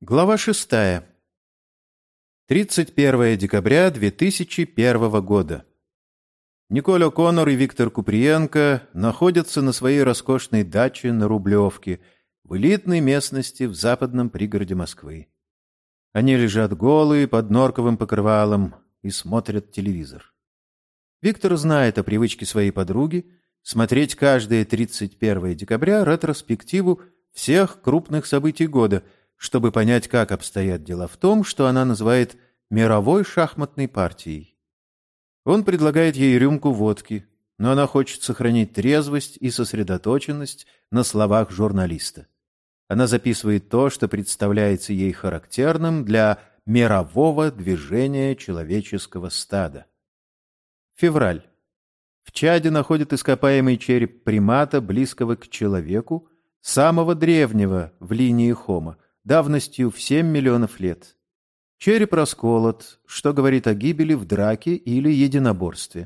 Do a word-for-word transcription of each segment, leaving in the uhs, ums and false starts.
Глава шестая. тридцать первое декабря две тысячи первого года. Николь О'Коннор и Виктор Куприенко находятся на своей роскошной даче на Рублевке, в элитной местности в западном пригороде Москвы. Они лежат голые под норковым покрывалом и смотрят телевизор. Виктор знает о привычке своей подруги смотреть каждое тридцать первое декабря ретроспективу всех крупных событий года, чтобы понять, как обстоят дела в том, что она называет мировой шахматной партией. Он предлагает ей рюмку водки, но она хочет сохранить трезвость и сосредоточенность на словах журналиста. Она записывает то, что представляется ей характерным для мирового движения человеческого стада. Февраль. В Чаде находят ископаемый череп примата, близкого к человеку, самого древнего в линии Хомо, давностью в семь миллионов лет. Череп расколот, что говорит о гибели в драке или единоборстве.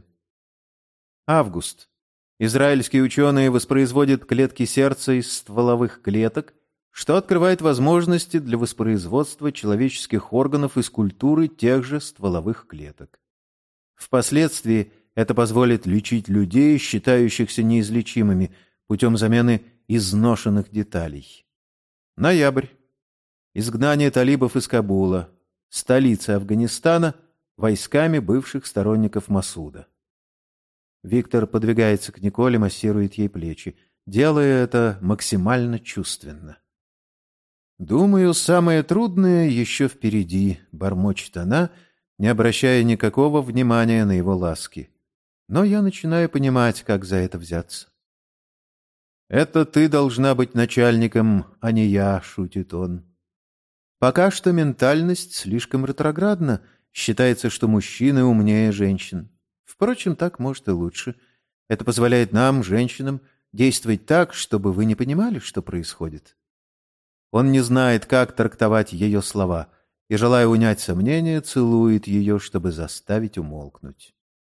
Август. Израильские ученые воспроизводят клетки сердца из стволовых клеток, что открывает возможности для воспроизводства человеческих органов из культуры тех же стволовых клеток. Впоследствии это позволит лечить людей, считающихся неизлечимыми, путем замены изношенных деталей. Ноябрь. Изгнание талибов из Кабула, столицы Афганистана, войсками бывших сторонников Масуда. Виктор подвигается к Николе, массирует ей плечи, делая это максимально чувственно. «Думаю, самое трудное еще впереди», — бормочет она, не обращая никакого внимания на его ласки. Но я начинаю понимать, как за это взяться. «Это ты должна быть начальником, а не я», — шутит он. Пока что ментальность слишком ретроградна, считается, что мужчины умнее женщин. Впрочем, так может и лучше. Это позволяет нам, женщинам, действовать так, чтобы вы не понимали, что происходит. Он не знает, как трактовать ее слова, и, желая унять сомнения, целует ее, чтобы заставить умолкнуть.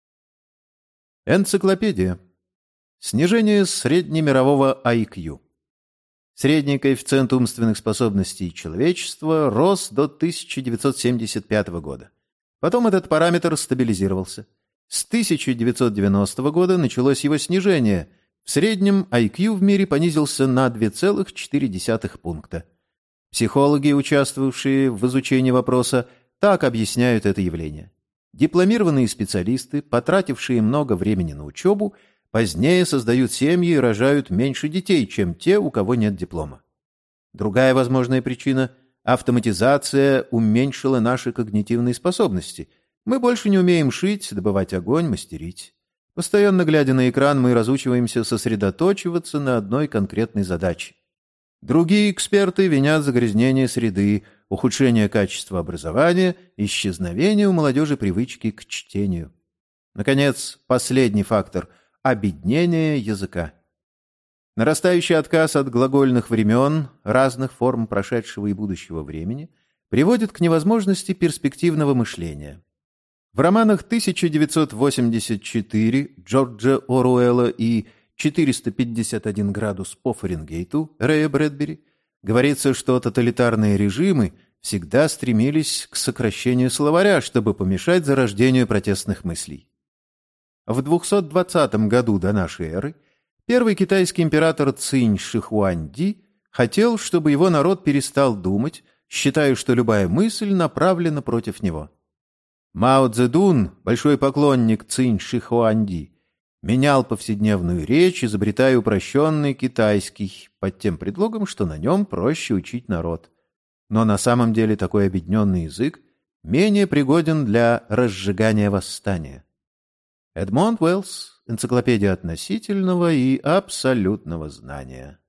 Энциклопедия. Снижение среднемирового ай кью. Средний коэффициент умственных способностей человечества рос до тысяча девятьсот семьдесят пятого года. Потом этот параметр стабилизировался. С тысяча девятьсот девяностого года началось его снижение. В среднем ай кью в мире понизился на два целых четыре десятых пункта. Психологи, участвовавшие в изучении вопроса, так объясняют это явление. Дипломированные специалисты, потратившие много времени на учебу, позднее создают семьи и рожают меньше детей, чем те, у кого нет диплома. Другая возможная причина – автоматизация уменьшила наши когнитивные способности. Мы больше не умеем шить, добывать огонь, мастерить. Постоянно глядя на экран, мы разучиваемся сосредоточиваться на одной конкретной задаче. Другие эксперты винят загрязнение среды, ухудшение качества образования, исчезновение у молодежи привычки к чтению. Наконец, последний фактор – обеднение языка. Нарастающий отказ от глагольных времен, разных форм прошедшего и будущего времени, приводит к невозможности перспективного мышления. В романах тысяча девятьсот восемьдесят четыре Джорджа Оруэлла и четыреста пятьдесят один градус по Фаренгейту Рэя Брэдбери говорится, что тоталитарные режимы всегда стремились к сокращению словаря, чтобы помешать зарождению протестных мыслей. В двухсот двадцатом году до нашей эры первый китайский император Цинь Шихуанди хотел, чтобы его народ перестал думать, считая, что любая мысль направлена против него. Мао Цзэдун, большой поклонник Цинь Шихуанди, менял повседневную речь, изобретая упрощенный китайский, под тем предлогом, что на нем проще учить народ. Но на самом деле такой обедненный язык менее пригоден для разжигания восстания. Эдмонд Уэллс. Энциклопедия относительного и абсолютного знания.